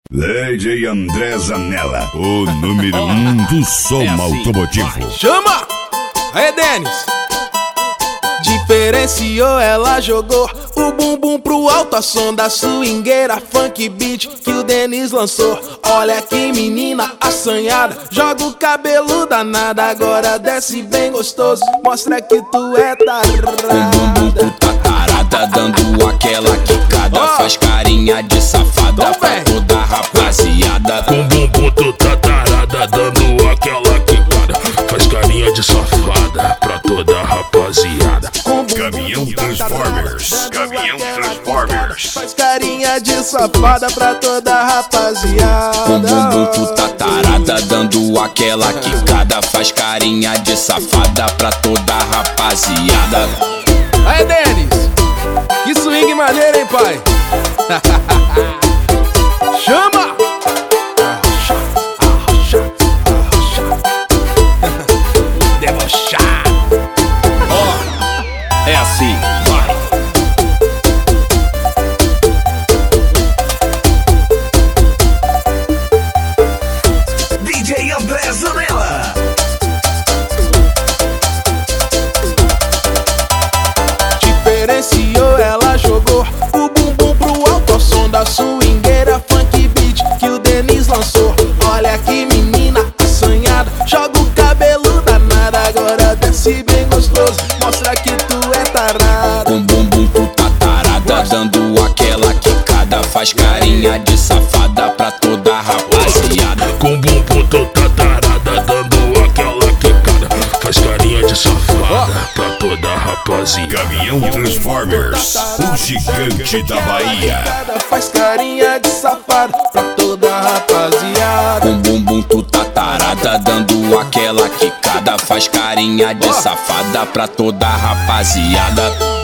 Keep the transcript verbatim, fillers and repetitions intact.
D J André Zanella, o número um do som é assim, automotivo. Vai. Chama! Aí, Denis! Diferenciou, ela jogou o bumbum pro alto, a som da swingueira, funk beat que o Denis lançou. Olha que menina assanhada, joga o cabelo danado, agora desce bem gostoso, mostra que tu é tarada. Com bumbum tu tá tarada, dando aquela quicada, oh. Faz carinha de safada oh, pra toda a rapaziada. Com bumbum tu tá tarada, dando aquela quicada, faz carinha de safada pra toda a rapaziada. Caminhão Transformers, Caminhão Transformers, faz carinha de safada pra toda a rapaziada. Com bumbum tu tá tarada, dando aquela quicada, faz carinha de safada pra toda a rapaziada. Aí, Denis, que swing maneiro, hein, pai? Chama! Debochar. Ó, é assim, vai. D J André Zanella. Diferenciou, ela jogou o bumbum pro alto, ao som da swingueira, funk beat que o Denis lançou. Olha que menina assanhada, joga o cabelo danado, agora desce bem gostoso, mostra que tu é tarada. Com bumbum tu tá tarada, dando aquela quicada, faz carinha de safada pra toda a rapaziada. Com bumbum tu tá tarada, dando aquela quicada, faz carinha de safada pra toda a rapaziada. Caminhão Transformers, o gigante da Bahia, faz carinha de safada pra toda a rapaziada. Com bumbum tu tá tarada, dando aquela quicada, faz carinha de safada pra toda a rapaziada.